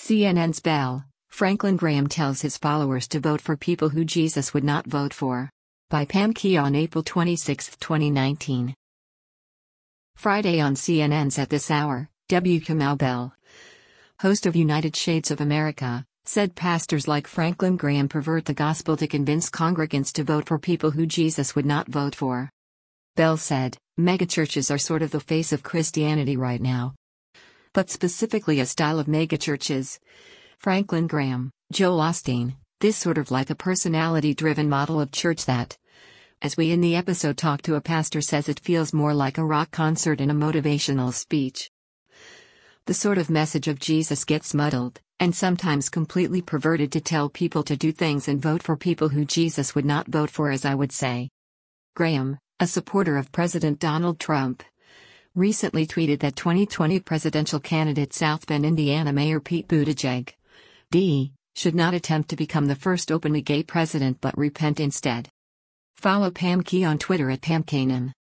CNN's Bell, Franklin Graham tells his followers to vote for people who Jesus would not vote for. By Pam Key on April 26, 2019. Friday on CNN's At This Hour, W. Kamau Bell, host of United Shades of America, said pastors like Franklin Graham pervert the gospel to convince congregants to vote for people who Jesus would not vote for. Bell said, megachurches are sort of the face of Christianity right now. But specifically a style of megachurches. Franklin Graham, Joel Osteen, this sort of like a personality-driven model of church that, as we in the episode talk to a pastor says, it feels more like a rock concert and a motivational speech. The sort of message of Jesus gets muddled, and sometimes completely perverted to tell people to do things and vote for people who Jesus would not vote for, as I would say. Graham, a supporter of President Donald Trump, recently tweeted that 2020 presidential candidate South Bend, Indiana Mayor Pete Buttigieg, D., should not attempt to become the first openly gay president but repent instead. Follow Pam Key on Twitter at Pam Kanan.